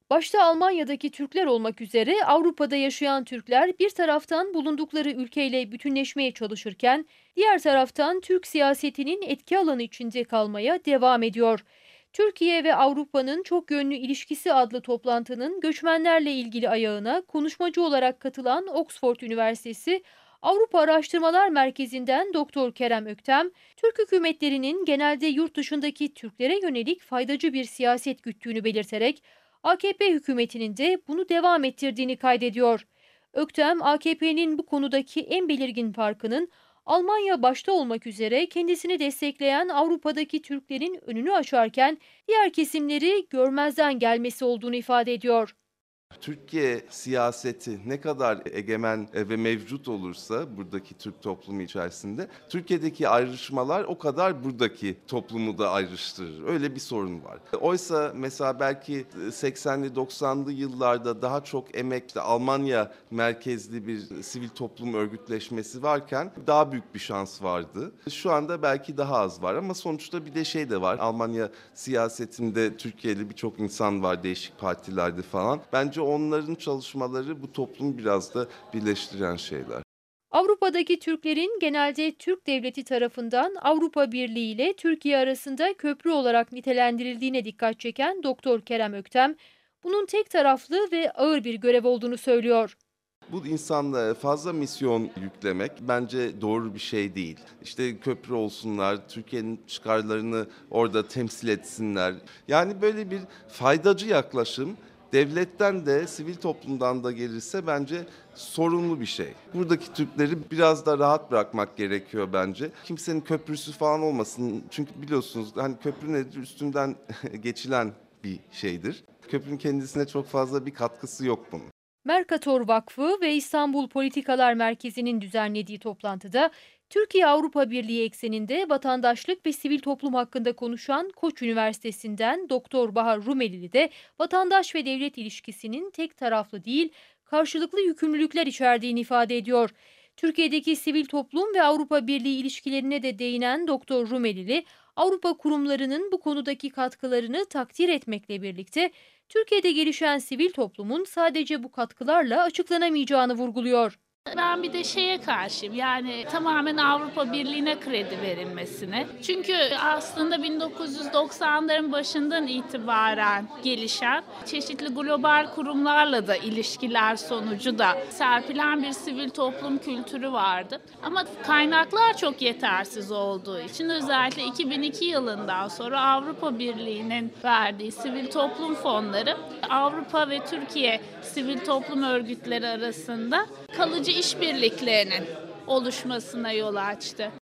Başta Almanya'daki Türkler olmak üzere Avrupa'da yaşayan Türkler bir taraftan bulundukları ülkeyle bütünleşmeye çalışırken diğer taraftan Türk siyasetinin etki alanı içinde kalmaya devam ediyor. Türkiye ve Avrupa'nın Çok Yönlü İlişkisi adlı toplantının göçmenlerle ilgili ayağına konuşmacı olarak katılan Oxford Üniversitesi Avrupa Araştırmalar Merkezi'nden Doktor Kerem Öktem, Türk hükümetlerinin genelde yurt dışındaki Türklere yönelik faydacı bir siyaset güttüğünü belirterek AKP hükümetinin de bunu devam ettirdiğini kaydediyor. Öktem, AKP'nin bu konudaki en belirgin farkının Almanya başta olmak üzere kendisini destekleyen Avrupa'daki Türklerin önünü açarken diğer kesimleri görmezden gelmesi olduğunu ifade ediyor. Türkiye siyaseti ne kadar egemen ve mevcut olursa buradaki Türk toplumu içerisinde, Türkiye'deki ayrışmalar o kadar buradaki toplumu da ayrıştırır. Öyle bir sorun var. Oysa mesela belki 80'li 90'lı yıllarda daha çok emek, işte Almanya merkezli bir sivil toplum örgütleşmesi varken daha büyük bir şans vardı. Şu anda belki daha az var ama sonuçta bir de şey de var. Almanya siyasetinde Türkiye'li birçok insan var, değişik partilerde falan. Bence onların çalışmaları bu toplumu biraz da birleştiren şeyler. Avrupa'daki Türklerin genelde Türk devleti tarafından Avrupa Birliği ile Türkiye arasında köprü olarak nitelendirildiğine dikkat çeken Doktor Kerem Öktem, bunun tek taraflı ve ağır bir görev olduğunu söylüyor. Bu insanlara fazla misyon yüklemek bence doğru bir şey değil. İşte köprü olsunlar, Türkiye'nin çıkarlarını orada temsil etsinler. Yani böyle bir faydacı yaklaşım devletten de sivil toplumdan da gelirse bence sorunlu bir şey. Buradaki Türkleri biraz da rahat bırakmak gerekiyor bence. Kimsenin köprüsü falan olmasın. Çünkü biliyorsunuz hani köprü nedir? Üstünden geçilen bir şeydir. Köprünün kendisine çok fazla bir katkısı yok bunun. Mercator Vakfı ve İstanbul Politikalar Merkezi'nin düzenlediği toplantıda Türkiye-Avrupa Birliği ekseninde vatandaşlık ve sivil toplum hakkında konuşan Koç Üniversitesi'nden Doktor Bahar Rumelili de vatandaş ve devlet ilişkisinin tek taraflı değil, karşılıklı yükümlülükler içerdiğini ifade ediyor. Türkiye'deki sivil toplum ve Avrupa Birliği ilişkilerine de değinen Doktor Rumelili, Avrupa kurumlarının bu konudaki katkılarını takdir etmekle birlikte Türkiye'de gelişen sivil toplumun sadece bu katkılarla açıklanamayacağını vurguluyor. Ben bir de şeye karşıyım, yani tamamen Avrupa Birliği'ne kredi verilmesine. Çünkü aslında 1990'ların başından itibaren gelişen çeşitli global kurumlarla da ilişkiler sonucu da serpilen bir sivil toplum kültürü vardı. Ama kaynaklar çok yetersiz olduğu için özellikle 2002 yılından sonra Avrupa Birliği'nin verdiği sivil toplum fonları Avrupa ve Türkiye sivil toplum örgütleri arasında kalıcı işbirliklerinin oluşmasına yol açtı.